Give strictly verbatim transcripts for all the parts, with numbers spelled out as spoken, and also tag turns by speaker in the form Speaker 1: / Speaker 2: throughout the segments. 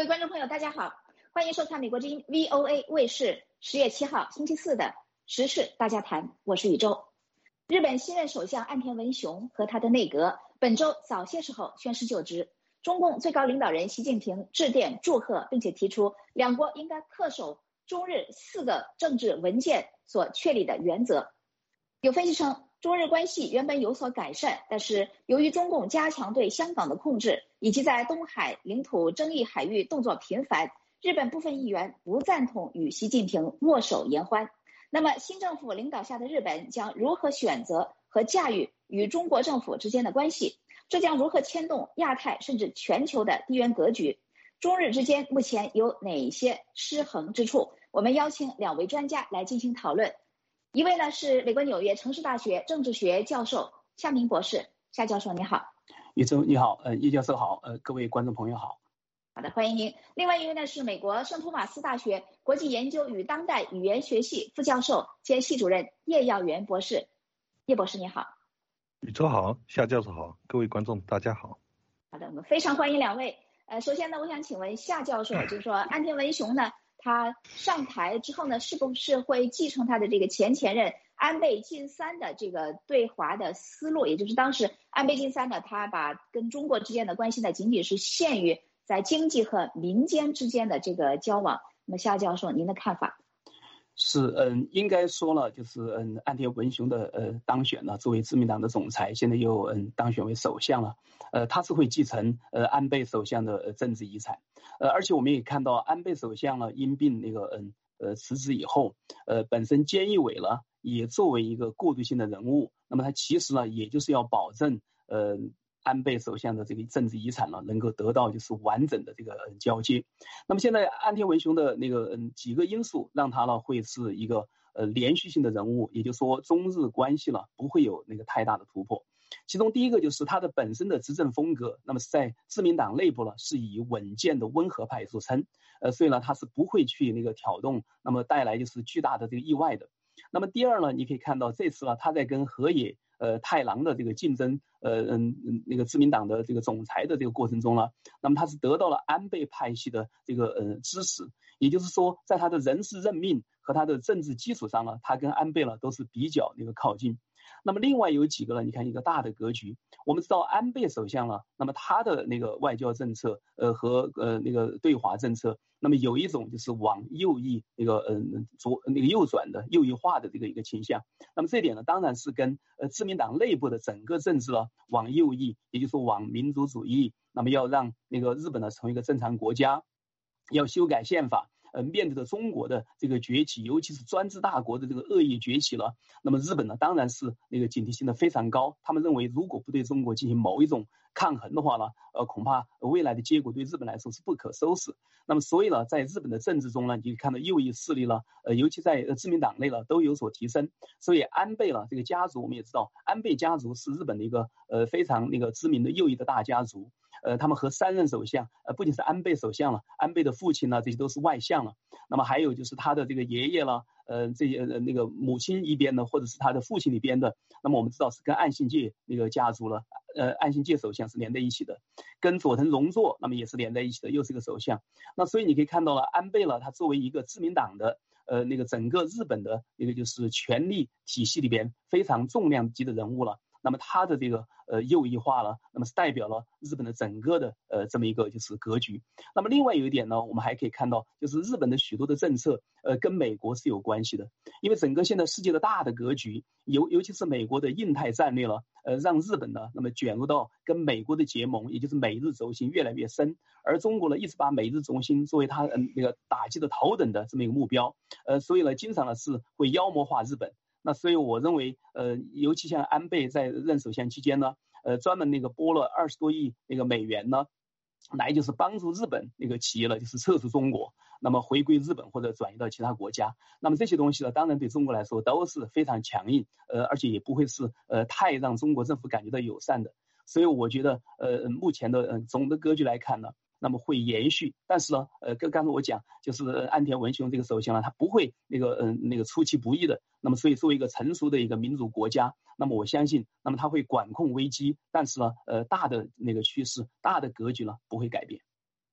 Speaker 1: 位观众朋友，大家好，欢迎收看美国之音 V O A 卫视十月七号星期四的时事大家谈，我是宇宙。日本新任首相岸田文雄和他的内阁本周早些时候宣誓就职，中共最高领导人习近平致电祝贺，并且提出两国应该恪守中日四个政治文件所确立的原则。有分析称，中日关系原本有所改善，但是由于中共加强对香港的控制，以及在东海领土争议海域动作频繁，日本部分议员不赞同与习近平握手言欢。那么新政府领导下的日本将如何选择和驾驭与中国政府之间的关系？这将如何牵动亚太甚至全球的地缘格局？中日之间目前有哪些失衡之处？我们邀请两位专家来进行讨论。一位呢是美国纽约城市大学政治学教授夏明博士，夏教授你好。
Speaker 2: 宇宙你好，呃，叶教授好，呃，各位观众朋友好。
Speaker 1: 好的，欢迎您。另外一位呢是美国圣托马斯大学国际研究与当代语言学系副教授兼系主任叶耀元博士，叶博士你好。
Speaker 3: 宇宙好，夏教授好，各位观众大家好。
Speaker 1: 好的，我们非常欢迎两位。呃，首先呢，我想请问夏教授，就是说岸田文雄呢，他上台之后呢，是不是会继承他的这个前前任安倍晋三的这个对华的思路？也就是当时安倍晋三呢，他把跟中国之间的关系呢，仅仅是限于在经济和民间之间的这个交往。那么夏教授，您的看法？
Speaker 2: 是，嗯，应该说了，就是嗯，岸田文雄的呃当选了，作为自民党的总裁，现在又嗯当选为首相了，呃，他是会继承呃安倍首相的呃政治遗产，呃，而且我们也看到安倍首相呢因病那个嗯呃辞职以后，呃，本身菅义伟呢也作为一个过渡性的人物，那么他其实呢也就是要保证呃。安倍首相的这个政治遗产呢，能够得到就是完整的这个交接。那么现在岸田文雄的那个嗯几个因素，让他呢会是一个呃连续性的人物，也就是说中日关系呢不会有那个太大的突破。其中第一个就是他的本身的执政风格，那么是在自民党内部呢是以稳健的温和派著称，呃，所以呢他是不会去那个挑动，那么带来就是巨大的这个意外的。那么第二呢，你可以看到这次呢他在跟河野呃太郎的这个竞争，呃嗯嗯那个自民党的这个总裁的这个过程中呢，那么他是得到了安倍派系的这个呃支持，也就是说在他的人事任命和他的政治基础上呢，他跟安倍呢都是比较那个靠近。那么另外有几个呢，你看一个大的格局，我们知道安倍首相呢，那么他的那个外交政策呃和呃那个对华政策，那么有一种就是往右翼那个嗯、呃、左那个右转的右翼化的这个一个倾向。那么这一点呢，当然是跟呃自民党内部的整个政治呢往右翼，也就是说往民族主义，那么要让那个日本呢成为一个正常国家，要修改宪法。呃，面对着中国的这个崛起，尤其是专制大国的这个恶意崛起了，那么日本呢，当然是那个警惕性的非常高。他们认为，如果不对中国进行某一种抗衡的话呢，呃，恐怕未来的结果对日本来说是不可收拾。那么，所以呢，在日本的政治中呢，你可以看到右翼势力呢，呃，尤其在自民党内呢，都有所提升。所以，安倍呢，这个家族我们也知道，安倍家族是日本的一个呃非常那个知名的右翼的大家族。呃，他们和三任首相，呃，不仅是安倍首相了，安倍的父亲呢，这些都是外相了。那么还有就是他的这个爷爷了，呃，这些呃那个母亲一边的，或者是他的父亲一边的，那么我们知道是跟岸信介那个家族了，呃，岸信介首相是连在一起的，跟佐藤荣作那么也是连在一起的，又是个首相。那所以你可以看到了，安倍了，他作为一个自民党的。呃，那个整个日本的一个就是权力体系里边非常重量级的人物了。那么他的这个呃右翼化了，那么是代表了日本的整个的呃这么一个就是格局。那么另外有一点呢，我们还可以看到，就是日本的许多的政策呃跟美国是有关系的，因为整个现在世界的大的格局，尤尤其是美国的印太战略了，呃让日本呢那么卷入到跟美国的结盟，也就是美日轴心越来越深，而中国呢一直把美日轴心作为他嗯那个打击的头等的这么一个目标，呃所以呢经常呢是会妖魔化日本。那所以我认为，呃，尤其像安倍在任首相期间呢，呃，专门那个拨了二十多亿那个美元呢，来就是帮助日本那个企业呢，就是撤出中国，那么回归日本或者转移到其他国家。那么这些东西呢，当然对中国来说都是非常强硬，呃，而且也不会是呃太让中国政府感觉到友善的。所以我觉得，呃，目前的呃总的格局来看呢，那么会延续，但是呢，呃，跟刚才我讲，就是岸田文雄这个首相呢，他不会那个嗯、呃、那个出其不意的。那么，所以作为一个成熟的一个民主国家，那么我相信，那么他会管控危机，但是呢，呃，大的那个趋势、大的格局呢不会改变。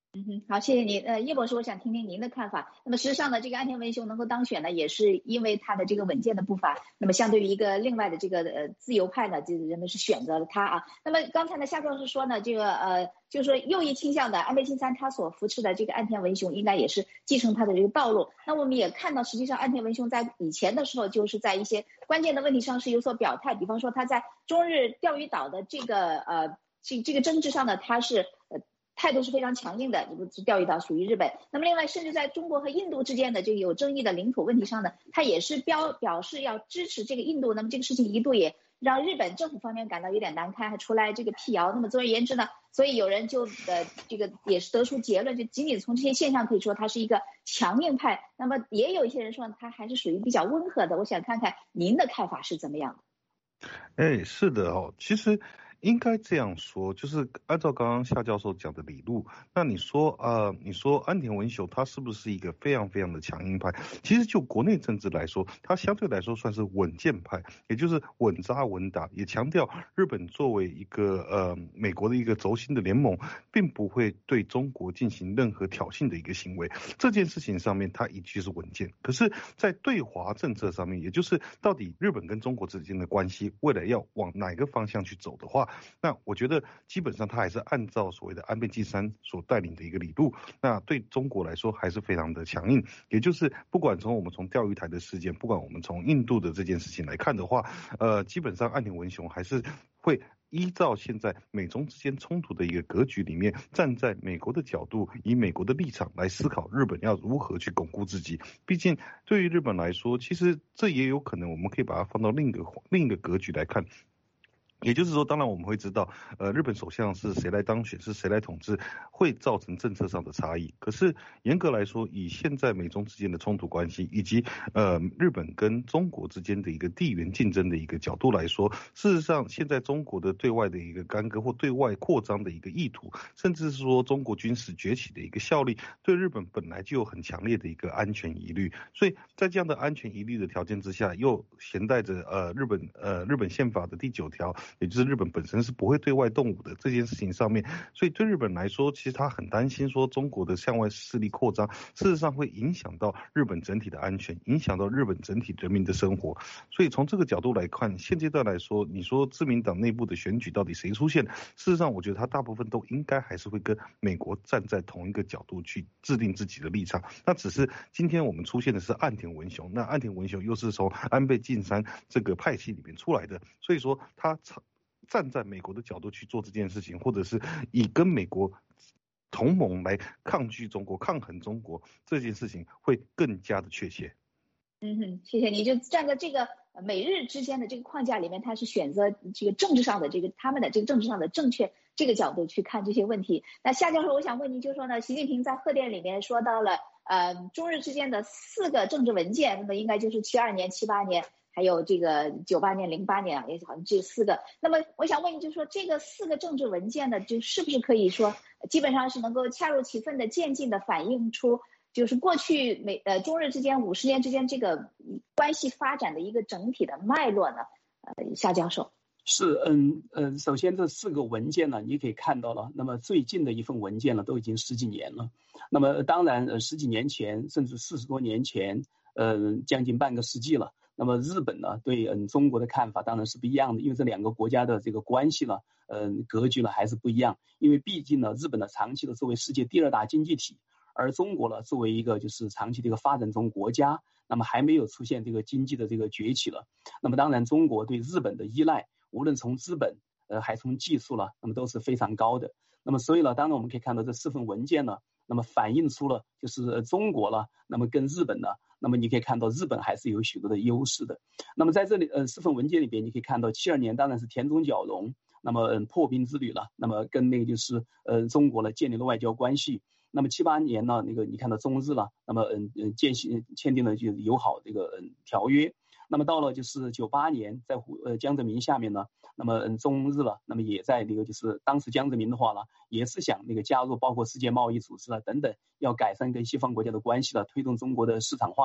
Speaker 1: 嗯哼，好，谢谢你。呃，叶博士，我想听听您的看法。那么，实际上呢，这个岸田文雄能够当选呢，也是因为他的这个稳健的步伐。那么，相对于一个另外的这个呃自由派呢，就是人们是选择了他啊。那么，刚才呢，夏教授说呢，这个呃，就是说右翼倾向的安倍晋三他所扶持的这个岸田文雄，应该也是继承他的这个道路。那我们也看到，实际上岸田文雄在以前的时候，就是在一些关键的问题上是有所表态，比方说他在中日钓鱼岛的这个呃这这个争执上呢，他是呃。态度是非常强硬的，这个钓鱼岛属于日本。那么另外，甚至在中国和印度之间的这个有争议的领土问题上呢，他也是标表示要支持这个印度。那么这个事情一度也让日本政府方面感到有点难堪，还出来这个辟谣。那么总而言之呢，所以有人就呃这个也是得出结论，就仅仅从这些现象可以说他是一个强硬派。那么也有一些人说他还是属于比较温和的。我想看看您的看法是怎么样的？
Speaker 3: 哎，是的哦，其实应该这样说，就是按照刚刚夏教授讲的理路，那你说呃，你说安田文雄他是不是一个非常非常的强硬派？其实就国内政治来说，他相对来说算是稳健派，也就是稳扎稳打，也强调日本作为一个呃美国的一个轴心的联盟，并不会对中国进行任何挑衅的一个行为。这件事情上面，他一句是稳健，可是，在对华政策上面，也就是到底日本跟中国之间的关系未来要往哪个方向去走的话，那我觉得基本上他还是按照所谓的安倍晋三所带领的一个理路，那对中国来说还是非常的强硬。也就是不管从我们从钓鱼台的事件，不管我们从印度的这件事情来看的话，呃，基本上岸田文雄还是会依照现在美中之间冲突的一个格局里面，站在美国的角度，以美国的立场来思考日本要如何去巩固自己。毕竟对于日本来说，其实这也有可能我们可以把它放到另一个另一个格局来看。也就是说，当然我们会知道，呃，日本首相是谁来当选，是谁来统治，会造成政策上的差异。可是严格来说，以现在美中之间的冲突关系，以及呃日本跟中国之间的一个地缘竞争的一个角度来说，事实上现在中国的对外的一个干戈或对外扩张的一个意图，甚至是说中国军事崛起的一个效力，对日本本来就有很强烈的一个安全疑虑。所以在这样的安全疑虑的条件之下，又携带着呃日本呃日本宪法的第九条。也就是日本本身是不会对外动武的这件事情上面，所以对日本来说，其实他很担心说中国的向外势力扩张，事实上会影响到日本整体的安全，影响到日本整体人民的生活。所以从这个角度来看，现阶段来说，你说自民党内部的选举到底谁出现，事实上我觉得他大部分都应该还是会跟美国站在同一个角度去制定自己的立场。那只是今天我们出现的是岸田文雄，那岸田文雄又是从安倍晋三这个派系里面出来的，所以说他站在美国的角度去做这件事情，或者是以跟美国同盟来抗拒中国、抗衡中国这件事情，会更加的确切。
Speaker 1: 嗯哼，谢谢你。就站在这个美日之间的这个框架里面，他是选择这个政治上的这个他们的这个政治上的正确这个角度去看这些问题。那夏教授，我想问您，就是说呢，习近平在贺电里面说到了呃中日之间的四个政治文件，那么应该就是七二年、七八年。还有这个九八年、零八年啊，也好像这四个。那么我想问你，就是说这个四个政治文件呢，就是不是可以说基本上是能够恰如其分的、渐进的反映出，就是过去美呃中日之间五十年之间这个关系发展的一个整体的脉络呢？呃，夏教授。
Speaker 2: 是，嗯嗯，首先这四个文件呢，你可以看到了，那么最近的一份文件呢，都已经十几年了。那么当然，呃，十几年前甚至四十多年前，呃，将近半个世纪了。那么日本呢，对嗯中国的看法当然是不一样的，因为这两个国家的这个关系呢，嗯格局呢还是不一样。因为毕竟呢，日本呢长期的作为世界第二大经济体，而中国呢作为一个就是长期的一个发展中国家，那么还没有出现这个经济的这个崛起了。那么当然，中国对日本的依赖，无论从资本，呃还从技术了，那么都是非常高的。那么所以呢，当然我们可以看到这四份文件呢，那么反映出了就是中国了，那么跟日本呢。那么你可以看到日本还是有许多的优势的。那么在这里呃四份文件里边，你可以看到七二年当然是田中角荣，那么、嗯、破冰之旅了，那么跟那个就是呃中国呢建立了外交关系。那么七八年呢，那个你看到中日了，那么嗯嗯建签订了就友好这个嗯条约。那么到了就是九八年，在呃江泽民下面呢，那么嗯中日了，那么也在那个就是当时江泽民的话呢，也是想那个加入包括世界贸易组织了等等，要改善跟西方国家的关系了，推动中国的市场化。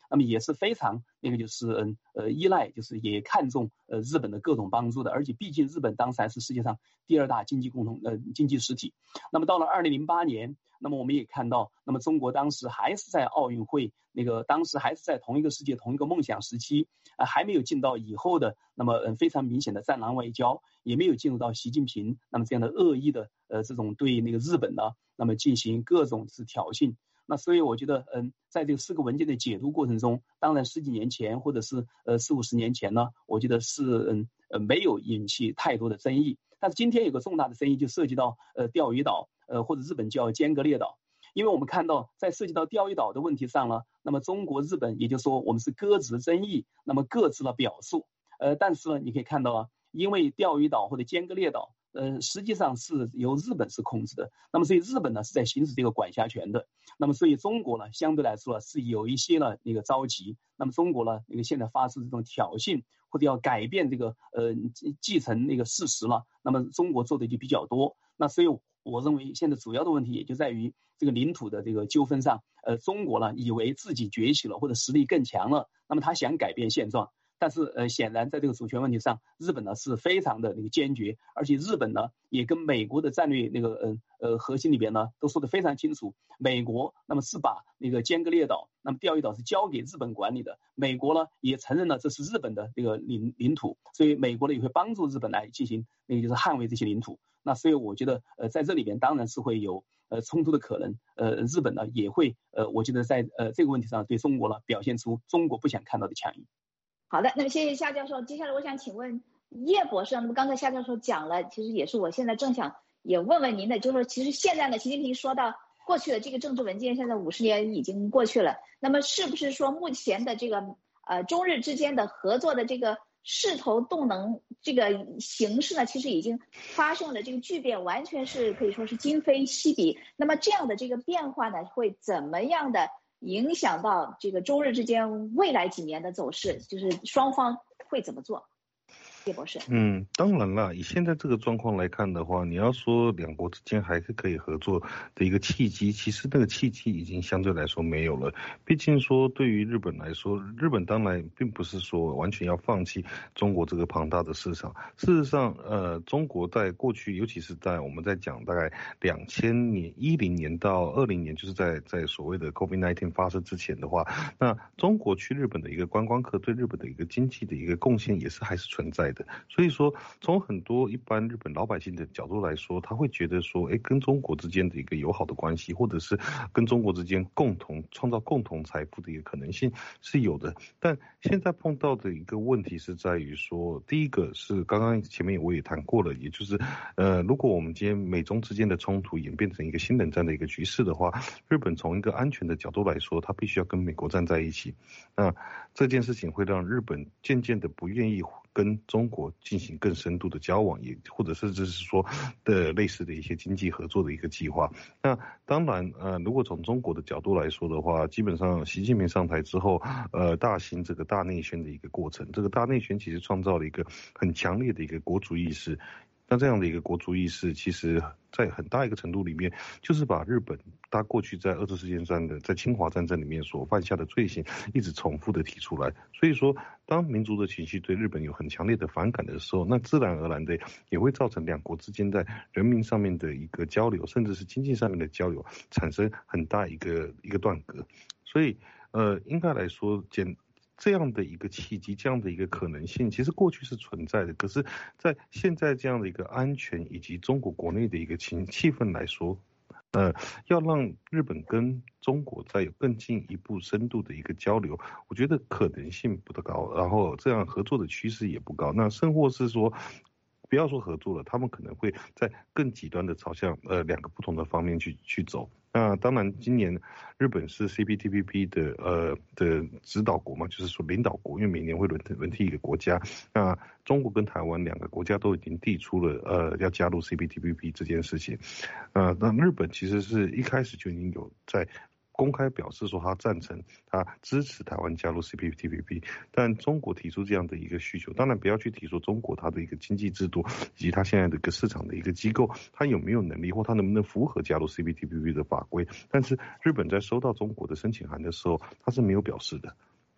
Speaker 2: 那么也是非常那个就是嗯呃依赖，就是也看重呃日本的各种帮助的，而且毕竟日本当时还是世界上第二大经济共同呃经济实体。那么到了二零零八年，那么我们也看到，那么中国当时还是在奥运会那个当时还是在同一个世界同一个梦想时期，啊、呃、还没有进到以后的那么嗯非常明显的战狼外交，也没有进入到习近平那么这样的恶意的呃这种对那个日本呢那么进行各种是挑衅。那所以我觉得，嗯，在这个四个文件的解读过程中，当然十几年前或者是呃四五十年前呢，我觉得是嗯呃没有引起太多的争议。但是今天有个重大的争议，就涉及到呃钓鱼岛，呃或者日本叫尖阁列岛，因为我们看到在涉及到钓鱼岛的问题上呢，那么中国日本也就是说我们是搁置争议，那么各自了表述，呃但是呢你可以看到啊，因为钓鱼岛或者尖阁列岛。呃，实际上是由日本是控制的，那么所以日本呢是在行使这个管辖权的，那么所以中国呢相对来说是有一些呢那个着急，那么中国呢那个现在发出这种挑衅或者要改变这个呃继承那个事实了，那么中国做的就比较多，那所以我认为现在主要的问题也就在于这个领土的这个纠纷上，呃，中国呢以为自己崛起了或者实力更强了，那么他想改变现状。但是呃，显然在这个主权问题上，日本呢是非常的那个坚决，而且日本呢也跟美国的战略那个呃呃核心里边呢都说得非常清楚，美国那么是把那个尖阁列岛，那么钓鱼岛是交给日本管理的，美国呢也承认了这是日本的这个领领土，所以美国呢也会帮助日本来进行那个就是捍卫这些领土。那所以我觉得呃在这里边当然是会有呃冲突的可能，呃日本呢也会呃我觉得在呃这个问题上对中国呢表现出中国不想看到的强硬。
Speaker 1: 好的，那么谢谢夏教授。接下来我想请问叶博士，那么刚才夏教授讲了，其实也是我现在正想也问问您的，就是说其实现在呢，习近平说到过去的这个政治文件，现在五十年已经过去了，那么是不是说目前的这个呃中日之间的合作的这个势头动能这个形势呢，其实已经发生了这个巨变，完全是可以说是今非昔比。那么这样的这个变化呢，会怎么样的影响到这个中日之间未来几年的走势，就是双方会怎么做？叶博士。
Speaker 3: 嗯，当然了，以现在这个状况来看的话，你要说两国之间还是可以合作的一个契机，其实那个契机已经相对来说没有了。毕竟说对于日本来说，日本当然并不是说完全要放弃中国这个庞大的市场。事实上，呃，中国在过去，尤其是在我们在讲大概两千年、一零年到二零年，就是在在所谓的 COVID 十九 发生之前的话，那中国去日本的一个观光客对日本的一个经济的一个贡献也是还是存在的。所以说，从很多一般日本老百姓的角度来说，他会觉得说，哎，跟中国之间的一个友好的关系，或者是跟中国之间共同创造共同财富的一个可能性是有的。但现在碰到的一个问题是在于说，第一个是刚刚前面我也谈过了，也就是呃，如果我们今天美中之间的冲突演变成一个新冷战的一个局势的话，日本从一个安全的角度来说，它必须要跟美国站在一起。那这件事情会让日本渐渐的不愿意跟中国进行更深度的交往，也或者甚至是说的类似的一些经济合作的一个计划。那当然，呃，如果从中国的角度来说的话，基本上习近平上台之后，呃，大兴这个大内宣的一个过程，这个大内宣其实创造了一个很强烈的一个国族意识。那这样的一个国族意识，其实在很大一个程度里面，就是把日本他过去在二次世界战的在侵华战争里面所犯下的罪行，一直重复的提出来。所以说，当民族的情绪对日本有很强烈的反感的时候，那自然而然的也会造成两国之间在人民上面的一个交流，甚至是经济上面的交流，产生很大一个一个断隔。所以，呃，应该来说，简。这样的一个契机，这样的一个可能性，其实过去是存在的。可是，在现在这样的一个安全以及中国国内的一个情气氛来说，呃，要让日本跟中国再有更进一步深度的一个交流，我觉得可能性不高，然后这样合作的趋势也不高。那甚或是说，不要说合作了，他们可能会在更极端的朝向呃两个不同的方面去去走。那当然，今年日本是 C P T P P 的呃的指导国嘛，就是说领导国，因为每年会轮轮替一个国家。那中国跟台湾两个国家都已经递出了呃要加入 C P T P P 这件事情。呃，那日本其实是一开始就已经有在公开表示说他赞成，他支持台湾加入 C P T P P， 但中国提出这样的一个需求，当然不要去提说中国它的一个经济制度以及它现在的一个市场的一个机构，它有没有能力或它能不能符合加入 C P T P P 的法规。但是日本在收到中国的申请函的时候，它是没有表示的。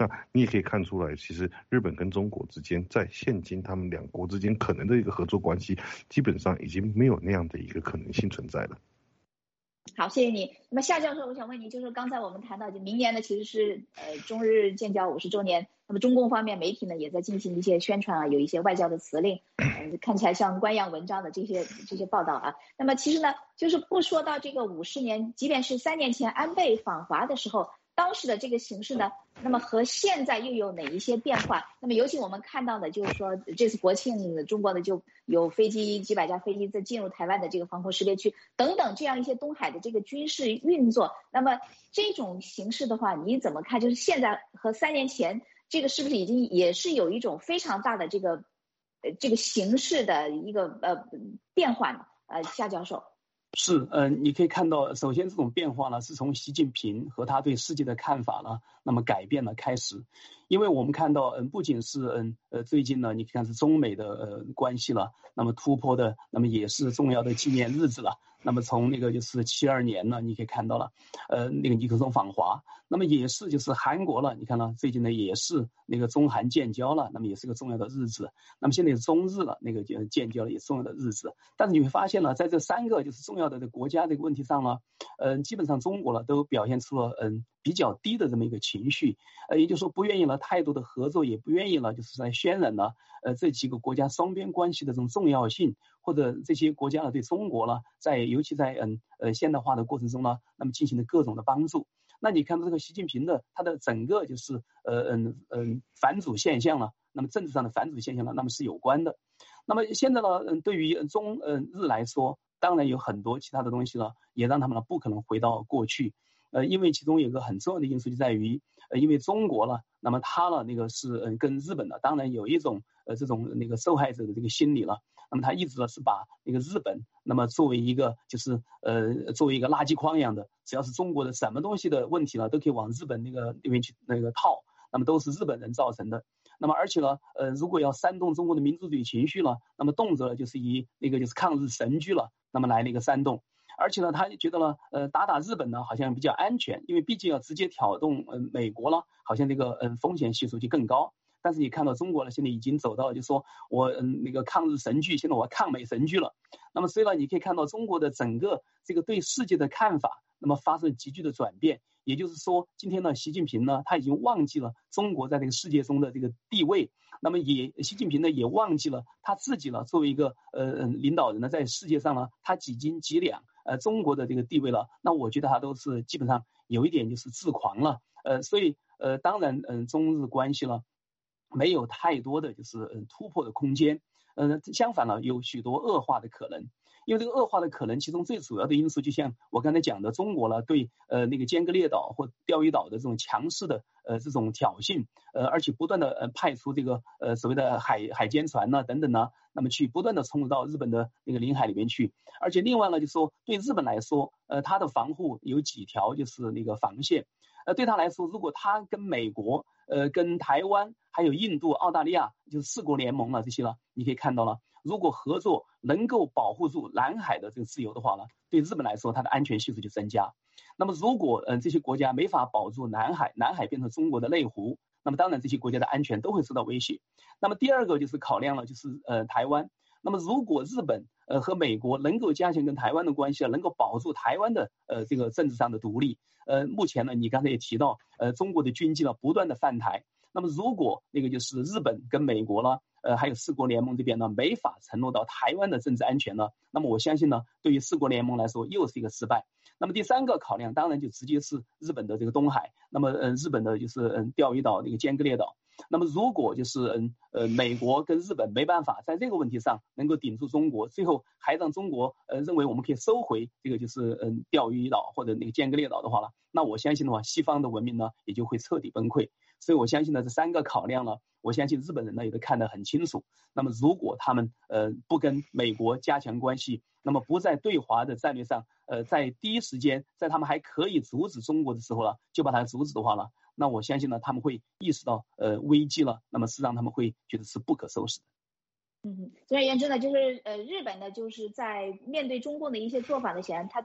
Speaker 3: 那你也可以看出来，其实日本跟中国之间在现今他们两国之间可能的一个合作关系，基本上已经没有那样的一个可能性存在了。
Speaker 1: 好，谢谢你。那么夏教授，我想问你，就是刚才我们谈到，就明年呢其实是呃中日建交五十周年，那么中共方面媒体呢也在进行一些宣传啊，有一些外交的辞令，呃、看起来像官样文章的这些这些报道啊。那么其实呢，就是不说到这个五十年，即便是三年前安倍访华的时候，当时的这个形势呢，那么和现在又有哪一些变化？那么尤其我们看到的就是说，这次国庆中国的就有飞机几百架飞机在进入台湾的这个防空识别区等等这样一些东海的这个军事运作。那么这种形式的话，你怎么看？就是现在和三年前这个是不是已经也是有一种非常大的这个呃这个形式的一个呃变化呢？呃，夏教授。
Speaker 2: 是，嗯、呃，你可以看到，首先这种变化呢，是从习近平和他对世界的看法呢，那么改变了开始。因为我们看到，嗯，不仅是嗯呃最近呢，你看是中美的呃关系了，那么突破的，那么也是重要的纪念日子了。那么从那个就是七二年呢，你可以看到了，呃，那个尼克松访华，那么也是就是韩国了，你看了最近呢也是那个中韩建交了，那么也是个重要的日子。那么现在是中日了，那个就建交了也是重要的日子。但是你会发现呢，在这三个就是重要的国家这个问题上呢，嗯、呃，基本上中国了都表现出了嗯比较低的这么一个情绪，呃，也就是说不愿意了太多的合作，也不愿意了就是在渲染了呃这几个国家双边关系的这种重要性，或者这些国家呢对中国了在尤其在嗯呃现代化的过程中呢，那么进行了各种的帮助。那你看到这个习近平的他的整个就是呃嗯嗯反祖现象了，那么政治上的反祖现象呢，那么是有关的。那么现在呢，嗯，对于中嗯日来说，当然有很多其他的东西了，也让他们呢不可能回到过去。呃，因为其中有一个很重要的因素就在于，呃，因为中国了，那么它呢那个是嗯跟日本呢，当然有一种呃这种那个受害者的这个心理了。那么他一直呢是把那个日本，那么作为一个就是呃作为一个垃圾筐一样的，只要是中国的什么东西的问题呢，都可以往日本那个那边去那个套，那么都是日本人造成的。那么而且呢，呃，如果要煽动中国的民族主义情绪了，那么动辄就是以那个就是抗日神剧了，那么来那个煽动。而且呢，他觉得呢，呃，打打日本呢好像比较安全，因为毕竟要直接挑动嗯、呃、美国了，好像这个嗯、呃、风险系数就更高。但是你看到中国呢，现在已经走到了，就说我嗯那个抗日神剧，现在我抗美神剧了。那么所以呢，你可以看到中国的整个这个对世界的看法，那么发生急剧的转变。也就是说，今天呢，习近平呢，他已经忘记了中国在这个世界中的这个地位。那么也，习近平呢也忘记了他自己呢，作为一个呃领导人呢，在世界上呢，他几斤几两，呃，中国的这个地位了。那我觉得他都是基本上有一点就是自狂了。呃，所以呃，当然，嗯、呃，中日关系呢，没有太多的就是嗯突破的空间。呃，相反呢，有许多恶化的可能。因为这个恶化的可能，其中最主要的因素，就像我刚才讲的，中国呢对呃那个尖阁列岛或钓鱼岛的这种强势的呃这种挑衅，呃而且不断的呃派出这个呃所谓的海海监船呢等等呢，那么去不断的冲入到日本的那个领海里面去。而且另外呢，就是说对日本来说，呃它的防护有几条就是那个防线，呃对他来说，如果他跟美国、呃跟台湾还有印度、澳大利亚就是四国联盟了这些了，你可以看到了。如果合作能够保护住南海的这个自由的话呢，对日本来说，它的安全系数就增加。那么如果嗯、呃、这些国家没法保住南海，南海变成中国的内湖，那么当然这些国家的安全都会受到威胁。那么第二个就是考量了，就是呃台湾。那么如果日本呃和美国能够加强跟台湾的关系，能够保住台湾的呃这个政治上的独立，呃目前呢你刚才也提到，呃中国的军机呢不断的犯台。那么如果那个就是日本跟美国呢，呃还有四国联盟这边呢没法承诺到台湾的政治安全呢，那么我相信呢，对于四国联盟来说又是一个失败。那么第三个考量当然就直接是日本的这个东海，那么呃日本的就是嗯钓鱼岛那个尖阁列岛。那么如果就是嗯呃美国跟日本没办法在这个问题上能够顶住中国，最后还让中国呃认为我们可以收回这个就是嗯钓鱼岛或者那个尖阁列岛的话呢，那我相信的话，西方的文明呢也就会彻底崩溃。所以我相信呢，这三个考量呢，我相信日本人呢也都看得很清楚。那么如果他们呃不跟美国加强关系，那么不在对华的战略上，呃在第一时间，在他们还可以阻止中国的时候呢，就把它阻止的话呢，那我相信呢，他们会意识到呃危机了，那么实际上他们会觉得是不可收拾的。
Speaker 1: 嗯，总而言之呢，就是呃，日本呢，就是在面对中共的一些做法呢，显然他对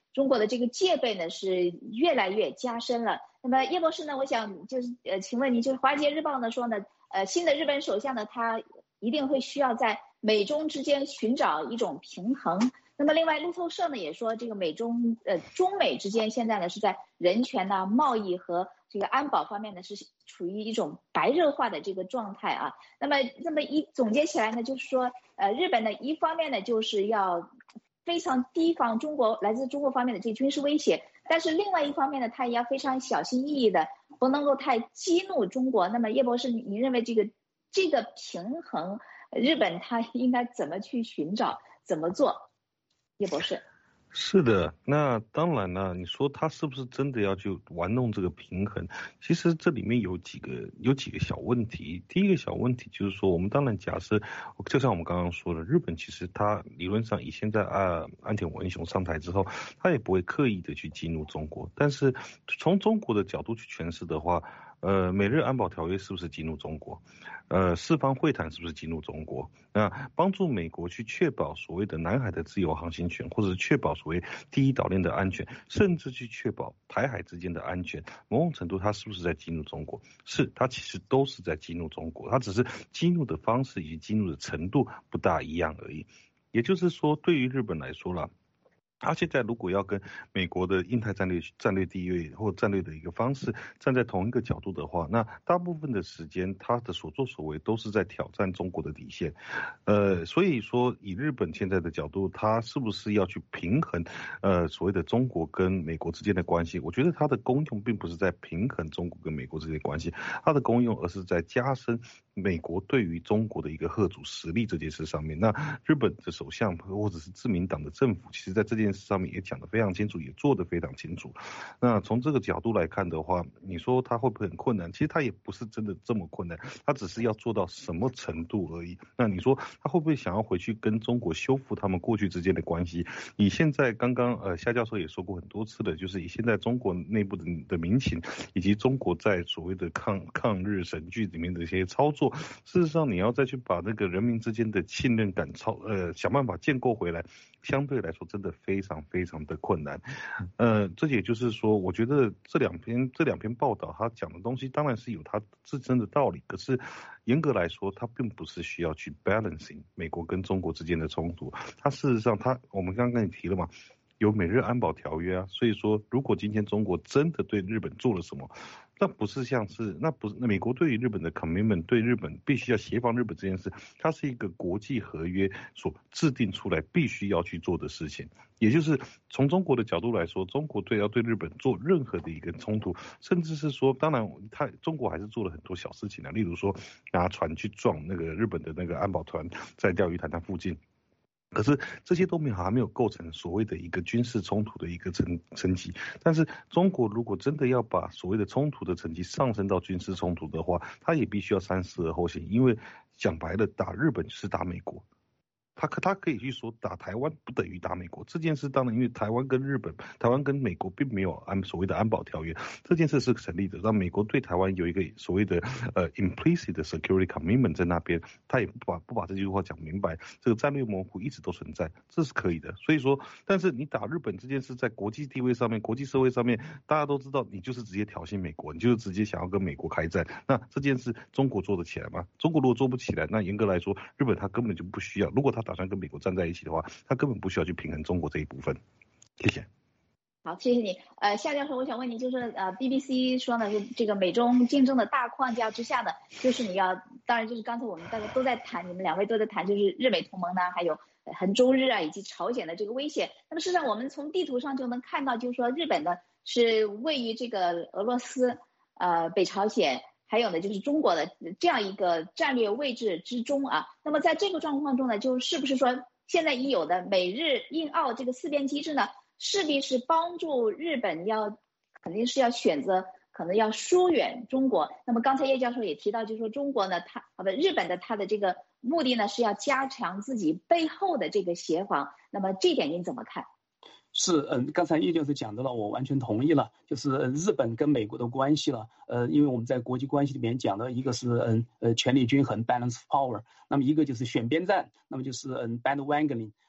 Speaker 1: 中国的这个戒备呢是越来越加深了。那么叶博士呢，我想就是呃，请问您，就是《华尔街日报》呢说呢，呃，新的日本首相呢，他一定会需要在美中之间寻找一种平衡。那么另外路透社呢也说，这个美中呃中美之间现在呢是在人权呐、贸易和这个安保方面呢是处于一种白热化的这个状态啊。那么这么一总结起来呢，就是说呃日本呢一方面呢就是要非常提防中国来自中国方面的这个军事威胁，但是另外一方面呢，他也要非常小心翼翼的，不能够太激怒中国。那么叶博士，您认为这个这个平衡，日本他应该怎么去寻找，怎么做？叶博士。
Speaker 3: 是的，那当然了，你说他是不是真的要去玩弄这个平衡？其实这里面有几个有几个小问题。第一个小问题就是说，我们当然假设，就像我们刚刚说的，日本其实他理论上以现在啊岸田文雄上台之后，他也不会刻意的去激怒中国。但是从中国的角度去诠释的话，呃，美日安保条约是不是激怒中国？呃，四方会谈是不是激怒中国？那帮助美国去确保所谓的南海的自由航行权，或者是确保所谓第一岛链的安全，甚至去确保台海之间的安全，某种程度它是不是在激怒中国？是，它其实都是在激怒中国，它只是激怒的方式以及激怒的程度不大一样而已。也就是说，对于日本来说啦，他现在如果要跟美国的印太战略战略地位或战略的一个方式站在同一个角度的话，那大部分的时间他的所作所为都是在挑战中国的底线。呃，所以说以日本现在的角度，他是不是要去平衡呃所谓的中国跟美国之间的关系？我觉得它的功用并不是在平衡中国跟美国之间的关系，它的功用而是在加深美国对于中国的一个吓阻实力这件事上面。那日本的首相或者是自民党的政府，其实在这件事上面也讲得非常清楚，也做得非常清楚。那从这个角度来看的话，你说他会不会很困难？其实他也不是真的这么困难，他只是要做到什么程度而已。那你说他会不会想要回去跟中国修复他们过去之间的关系？以现在刚刚呃夏教授也说过很多次的，就是以现在中国内部的的民情，以及中国在所谓的抗抗日神剧里面的一些操作，事实上你要再去把那个人民之间的信任感超呃想办法建构回来，相对来说真的非常非常的困难。呃，这也就是说，我觉得这两篇这两篇报道他讲的东西当然是有他自身的道理，可是严格来说，它并不是需要去 balancing 美国跟中国之间的冲突。它事实上，它我们刚刚也提了嘛，有美日安保条约啊，所以说如果今天中国真的对日本做了什么，那不是像是那不是那美国对于日本的 commitment， 对日本必须要协防日本这件事，它是一个国际合约所制定出来必须要去做的事情。也就是从中国的角度来说，中国对要对日本做任何的一个冲突，甚至是说，当然他中国还是做了很多小事情啊，例如说拿船去撞那个日本的那个安保团在钓鱼台那附近。可是这些都没有还没有构成所谓的一个军事冲突的一个层层级。但是中国如果真的要把所谓的冲突的层级上升到军事冲突的话，它也必须要三思而后行。因为讲白了，打日本就是打美国。他可他可以去说打台湾不等于打美国这件事，当然因为台湾跟日本、台湾跟美国并没有安所谓的安保条约，这件事是成立的。让美国对台湾有一个所谓的呃 implicit 的 security commitment 在那边，他也不把不把这句话讲明白，这个战略模糊一直都存在，这是可以的。所以说，但是你打日本这件事在国际地位上面、国际社会上面，大家都知道你就是直接挑衅美国，你就是直接想要跟美国开战。那这件事中国做得起来吗？中国如果做不起来，那严格来说，日本他根本就不需要。如果他打算跟美国站在一起的话，他根本不需要去平衡中国这一部分。谢谢。
Speaker 1: 好，谢谢你。呃，夏教授，我想问你，就是呃 ，B B C 说呢，就这个美中竞争的大框架之下呢，就是你要，当然就是刚才我们大家都在谈，你们两位都在谈，就是日美同盟呢，还有横中日啊，以及朝鲜的这个威胁。那么事实上，我们从地图上就能看到，就是说日本呢是位于这个俄罗斯、呃北朝鲜，还有呢就是中国的这样一个战略位置之中啊。那么在这个状况中呢，就是不是说现在已有的美日印澳这个四边机制呢，势必是帮助日本要肯定是要选择可能要疏远中国。那么刚才叶教授也提到，就是说中国呢，它啊不日本的它的这个目的呢是要加强自己背后的这个协防。那么这点您怎么看？
Speaker 2: 是，嗯，刚才叶教授讲到了，我完全同意了，就是日本跟美国的关系了，呃，因为我们在国际关系里面讲的一个是嗯呃权力均衡 balance power， 那么一个就是选边站，那么就是嗯 bandwagoning。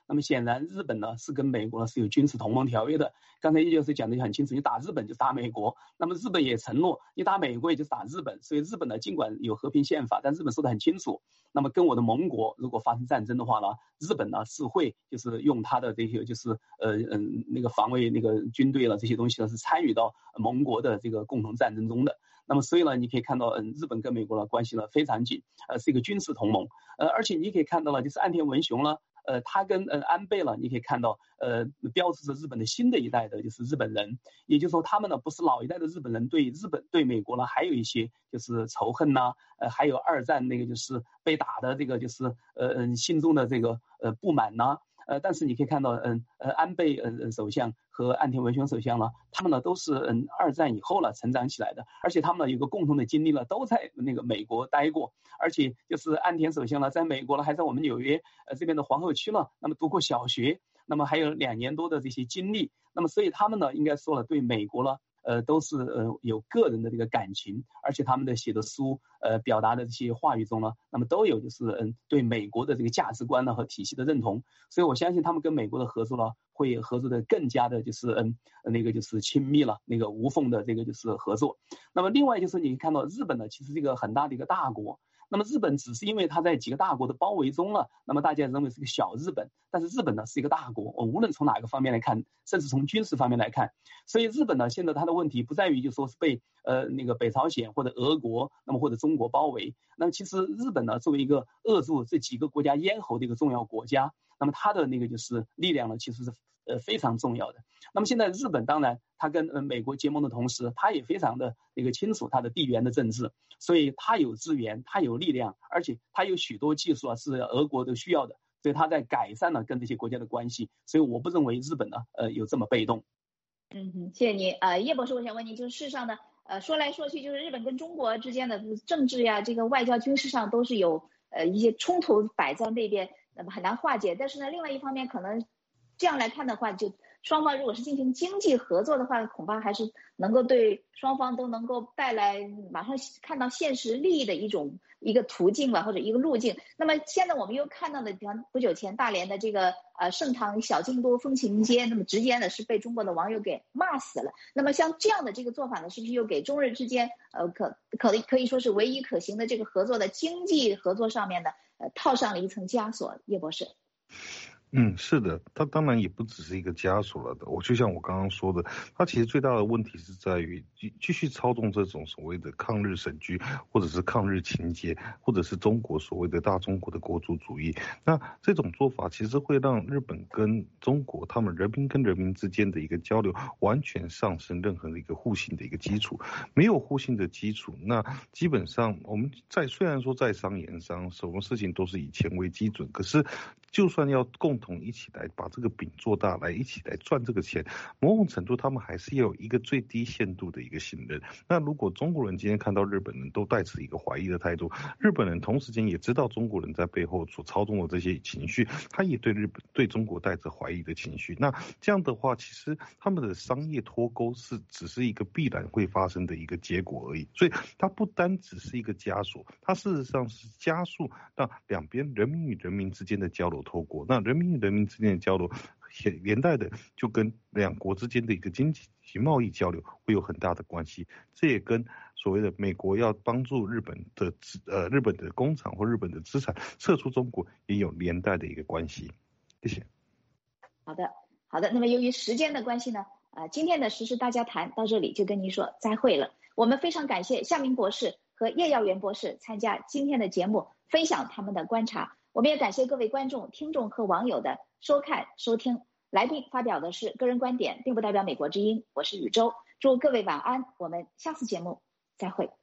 Speaker 2: 那么显然日本呢是跟美国呢是有军事同盟条约的。刚才叶教授讲的很清楚，你打日本就打美国，那么日本也承诺你打美国也就是打日本，所以日本呢尽管有和平宪法，但日本说得很清楚，那么跟我的盟国如果发生战争的话呢，日本呢是会就是用他的这些就是呃嗯那个防卫那个军队了这些东西呢是参与到盟国的这个共同战争中的。那么所以呢，你可以看到，嗯，日本跟美国的关系呢非常紧，呃，是一个军事同盟，呃，而且你可以看到了，就是岸田文雄呢，呃，他跟呃安倍呢，你可以看到，呃，标志着日本的新的一代的就是日本人，也就是说他们呢不是老一代的日本人对日本对美国呢还有一些就是仇恨呐、啊，呃，还有二战那个就是被打的这个就是呃嗯心中的这个呃不满呐、啊。呃，但是你可以看到，嗯，呃，安倍嗯首相和岸田文雄首相呢，他们呢都是嗯二战以后了成长起来的，而且他们呢有个共同的经历了，都在那个美国待过，而且就是岸田首相呢在美国了，还在我们纽约呃这边的皇后区了，那么读过小学，那么还有两年多的这些经历，那么所以他们呢应该说了对美国了。呃，都是呃有个人的这个感情，而且他们的写的书，呃，表达的这些话语中呢，那么都有就是嗯对美国的这个价值观呢和体系的认同，所以我相信他们跟美国的合作呢，会合作的更加的就是嗯那个就是亲密了，那个无缝的这个就是合作。那么另外就是你看到日本呢，其实是一个很大的一个大国。那么日本只是因为它在几个大国的包围中了，那么大家认为是个小日本，但是日本呢是一个大国，无论从哪个方面来看，甚至从军事方面来看，所以日本呢现在它的问题不在于就说是被呃那个北朝鲜或者俄国，那么或者中国包围，那么其实日本呢作为一个扼住这几个国家咽喉的一个重要国家，那么它的那个就是力量呢其实是呃非常重要的。那么现在日本当然它跟呃美国结盟的同时，它也非常的一个清楚它的地缘的政治，所以它有资源，它有力量，而且它有许多技术啊是俄国都需要的，所以它在改善了跟这些国家的关系，所以我不认为日本呢呃有这么被动。
Speaker 1: 嗯哼，谢谢你。呃，叶博士，我想问你，就是事实上呢，呃，说来说去就是日本跟中国之间的政治呀，这个外交、军事上都是有呃一些冲突摆在那边，那么很难化解。但是呢，另外一方面可能这样来看的话，就双方如果是进行经济合作的话，恐怕还是能够对双方都能够带来马上看到现实利益的一种一个途径吧，或者一个路径。那么现在我们又看到的，比方不久前大连的这个呃盛唐小京都风情街，那么直接呢是被中国的网友给骂死了。那么像这样的这个做法呢，是不是又给中日之间呃可可可以说是唯一可行的这个合作的经济合作上面呢，呃套上了一层枷锁？叶博士。
Speaker 3: 嗯，是的，它当然也不只是一个枷锁了的。我就像我刚刚说的，它其实最大的问题是在于继继续操纵这种所谓的抗日神剧，或者是抗日情节，或者是中国所谓的大中国的国族主义。那这种做法其实会让日本跟中国他们人民跟人民之间的一个交流完全丧失任何的一个互信的一个基础。没有互信的基础，那基本上我们在虽然说在商言商，什么事情都是以钱为基准，可是就算要共同一起来把这个饼做大，来一起来赚这个钱，某种程度他们还是要有一个最低限度的一个信任。那如果中国人今天看到日本人都带持一个怀疑的态度，日本人同时间也知道中国人在背后所操纵的这些情绪，他也对日本对中国带着怀疑的情绪，那这样的话其实他们的商业脱钩是只是一个必然会发生的一个结果而已。所以它不单只是一个枷锁，它事实上是加速让两边人民与人民之间的交流透过，那人民与人民之间的交流连带的就跟两国之间的一个经济及贸易交流会有很大的关系。这也跟所谓的美国要帮助日本的呃日本的工厂或日本的资产撤出中国也有连带的一个关系。谢谢。
Speaker 1: 好的好的，那么由于时间的关系呢，呃今天的时事大家谈到这里就跟您说再会了。我们非常感谢夏明博士和叶耀元博士参加今天的节目，分享他们的观察。我们也感谢各位观众、听众和网友的收看、收听。来宾发表的是个人观点，并不代表美国之音。我是宇宙，祝各位晚安，我们下次节目再会。